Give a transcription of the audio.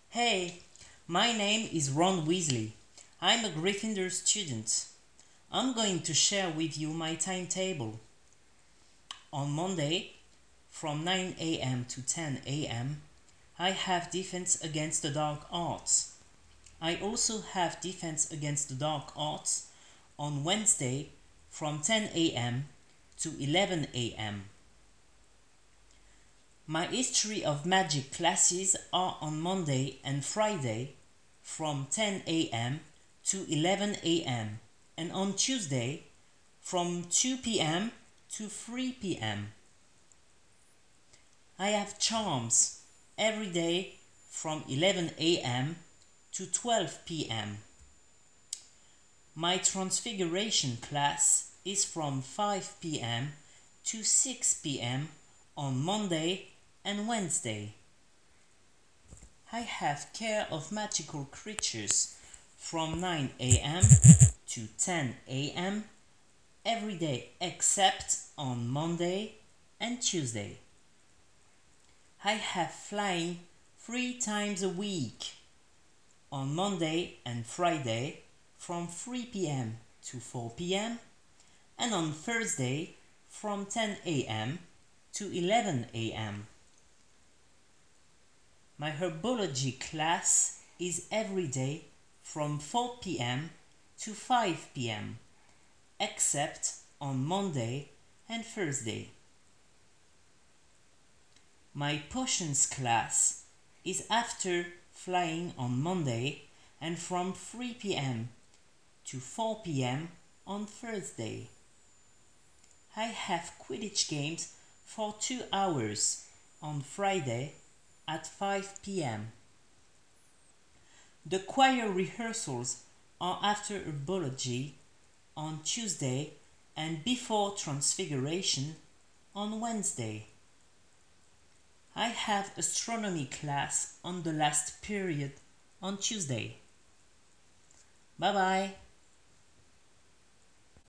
Hey, my name is Ron Weasley. I'm a Gryffindor student. I'm going to share with you my timetable. On Monday, from 9 a.m. to 10 a.m., I have Defense Against the Dark Arts. I also have Defense Against the Dark Arts on Wednesday from 10 a.m. to 11 a.m. My History of Magic classes are on Monday and Friday from 10 a.m. to 11 a.m. and on Tuesday from 2 p.m. to 3 p.m. I have Charms every day from 11 a.m. to 12 p.m. My Transfiguration class is from 5 p.m. to 6 p.m. on Monday and Wednesday. I have Care of Magical Creatures from 9 a.m. to 10 a.m. every day except on Monday and Tuesday. I have Flying 3 times a week on Monday and Friday from 3 p.m. to 4 p.m. and on Thursday from 10 a.m. to 11 a.m. My Herbology class is every day from 4 p.m. to 5 p.m. except on Monday and Thursday. My Potions class is after Flying on Monday and from 3 p.m. to 4 p.m. on Thursday. I have Quidditch games for 2 hours on Friday at 5 p.m. The choir rehearsals are after Herbology on Tuesday and before Transfiguration on Wednesday. I have Astronomy class on the last period on Tuesday. Bye bye.